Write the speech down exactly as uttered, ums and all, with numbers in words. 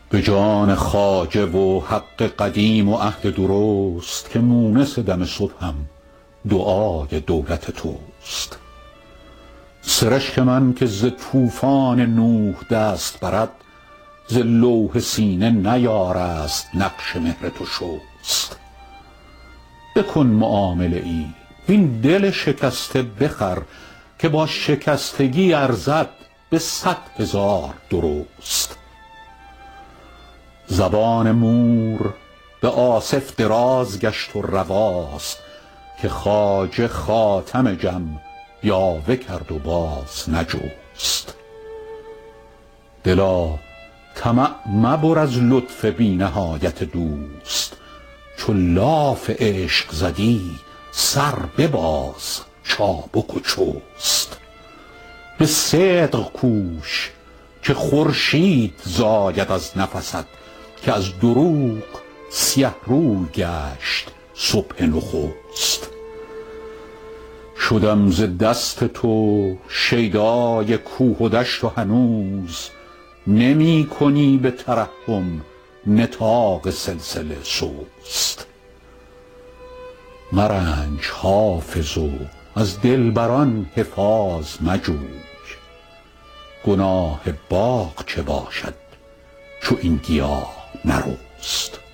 به جان خواجه و حق قدیم و عهد درست که مونس دم صبحم دعای دولت توست. سرشک من که ز طوفان نوح دست برد، ز لوح سینه نیارست نقش مهر تو شست. بکن معامله ای وین دل شکسته بخر، که با شکستگی ارزد به صد هزار درست. زبان مور به آصف دراز گشت و رواست، که خواجه خاتم جم یاوه کرد و باز نجست. دلا طمع مبر از لطف بی نهایت دوست، چو لاف عشق زدی سر بباز چابک و چست. به صدق کوش که خورشید زاید از نفست، که از دروغ سیه روی گشت صبح نخست. شدم ز دست تو شیدای کوه و دشت و هنوز نمی کنی به ترحم نطاق سلسله سست. مرنج حافظ و از دلبران حفاظ مجوی، گناه باغ چه باشد چو این گیاه نرست.